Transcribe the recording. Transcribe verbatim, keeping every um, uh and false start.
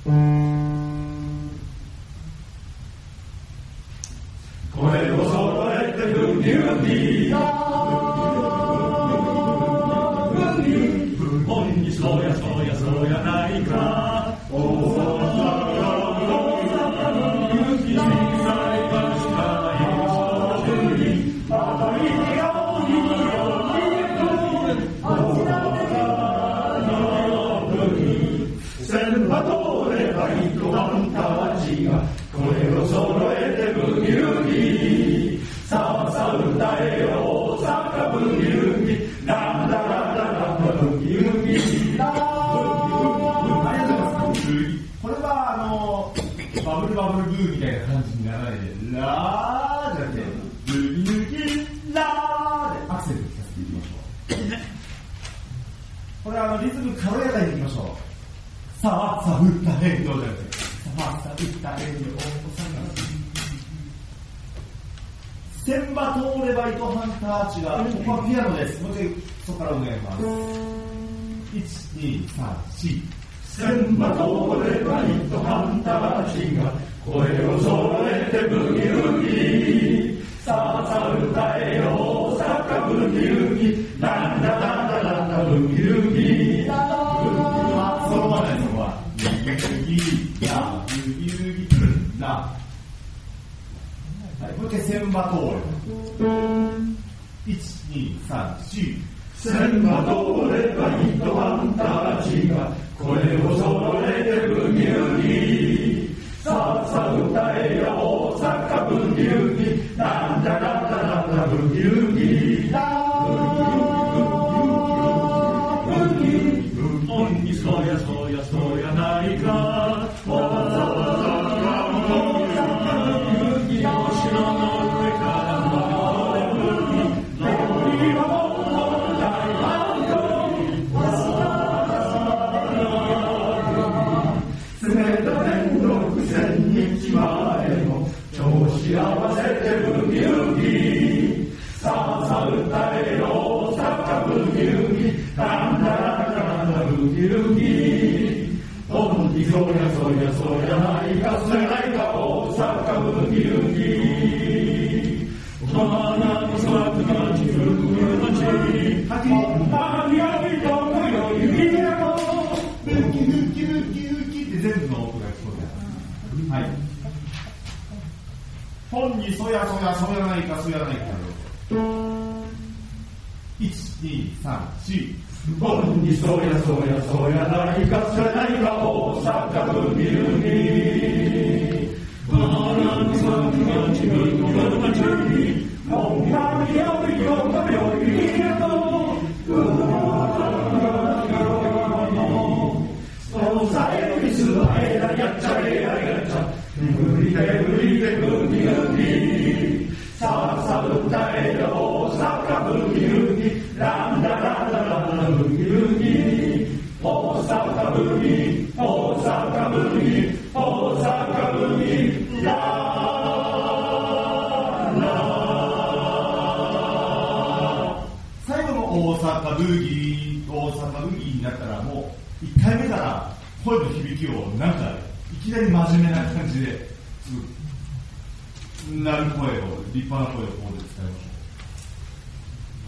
声を揃えてブギウギ不本にそうやそうやそうやないか大阪のブギウギ小さいがしかないブギウギまたいいよいいよいいよ大阪のブギ千羽通ればいいとあんたたちが声を揃えてブギウギさあさあ歌えよ大阪ブギウギランダランダランダブギウギラーありがとうございます。これはあのバブルバブルブーみたいな感じにならないでラーじゃなくてブギウギラーでアクセルを聞かせていきましょう。これはあのリズム軽やかにいきましょう。さあさあ歌えよじゃなくてさあさあ歌えよお子さんが千羽通れば糸ハンターチが、ここはピアノです。もう一回そこからお願いします。いち、に、さん、よん千羽通れば糸ハンターチが声を揃えてブギウギさあさあ歌えよ大阪ブギウギランダランダランダブギウギあ、そのままです、そこは。ブギウギ、ラ、ブギウギ、ラ。はい、もう一回千羽通れ。いち、に、さん、よん千羽通れば糸ハンターチが声を揃えてブギウギさあさあ歌えよ大阪ブギウギランダランダランダブギウギラブギウギブギウギにそうやそうやそうやないか大阪ブギウギお城の上からブギウギ残りは幸せてブギウギさあさあ歌えよ大阪ブギウギランダランダランダブギウギほんにそうやそうやそうやないかそうやないか大阪ブギウギ花の咲く街ふる街はきはきよいとむよいやろブギウギブギウギって全部の音が聞こえます。はい。本にそやそやそやないかそやないかいち、に、さん、よん本にそやそやそやないかそやないか大阪ブギウギ花の咲く街ふる街もうかみよいよかみよいやろそうさえの水はえらやっちゃえらやっちゃ無理で無理でブギウギさあさあ歌えよ大阪ブギウギランダランダランダブギウギ大阪ブギ大阪ブギ大阪ブギラーラー最後の大阪ブギ大阪ブギになったらもういっかいめから声の響きをなんかいきなり真面目な感じで、なる声を、立派な声をここで使いましょう。